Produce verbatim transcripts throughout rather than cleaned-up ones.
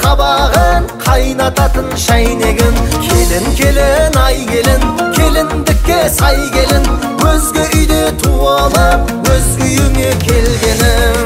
қабағын қайнататын шайнегін. Келін келін ай келін, келіндікке сай келін, өзге үйде туалып өз үйіңе келгенім.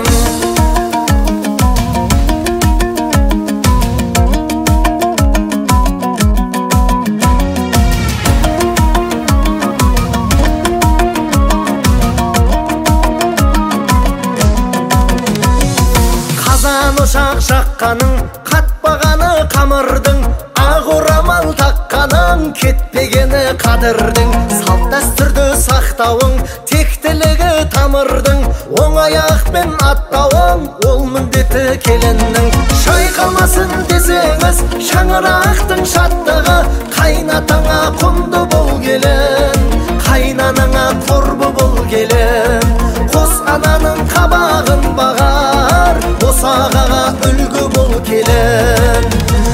Ошақ жаққаның, қатпағаны қамырдың, ақ орамал таққаның, кетпегені қадырдың. Салт дәстүрді сақтауың, тектілігі тамырдың, оң аяқпен аттауың, ол міндеті келіннің. Шайқалмасын десеңіз шаңырақтың шаттығы, қайнатаңа құнды бол келін, қайнанаңа қорбы бол келін. Қос ананың қабағын бағар, босағаға үлгі бол келін.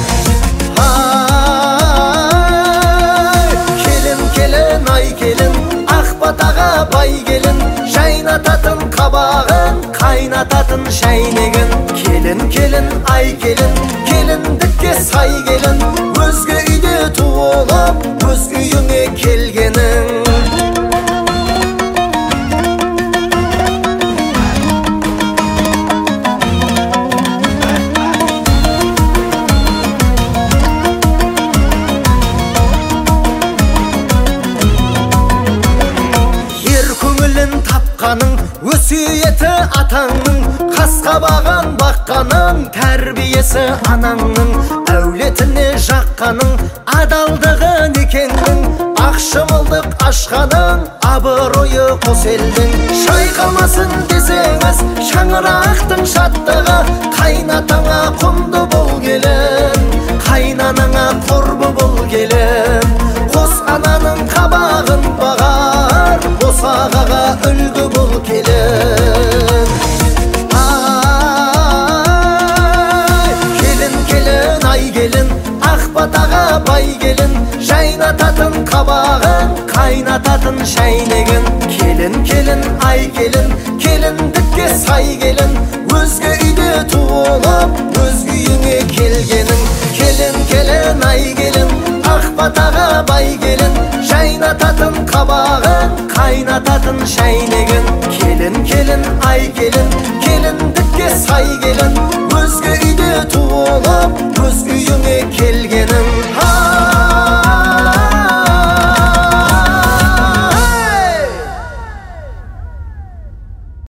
Ай, келін келін ай келін, ақ батаға бай келін, жайнататын қабағын қайнататын шайнегін. Келін келін ай келін, келіндікке сай келін, өзге үйде туылып өз үйіңе келгенің. Тапқаның, өсиеті атаңның, қас-қабағын баққаның, тәрбиесі анаңның, әулетіне жаққаның, адалдығы некеңнің, ақшымылдық ашқаның, абыройы қос елдің. Шайқалмасын десеңіз шаңырақтың шаттығы, қайнатаңа құнды бол келін, қайнанаңа қорбы бол келін. Қос ананың қабағын бағар, босағаға үлгі бол келін. Ай, келін келін ай келін, ақ батаға бай келін, жайнататын қабағын қайнататын шайнегін. Келін келін ай келін, келіндікке сай келін, өзге үйде туылып өз үйіңе келгенің. Келін келін ай келін, ақ батаға бай келін, жайнататын қабағын қайнататын шайнегін. Келін келін ай келін, келіндікке сай келін, өзге үйде туылып өз үйіңе келгенің.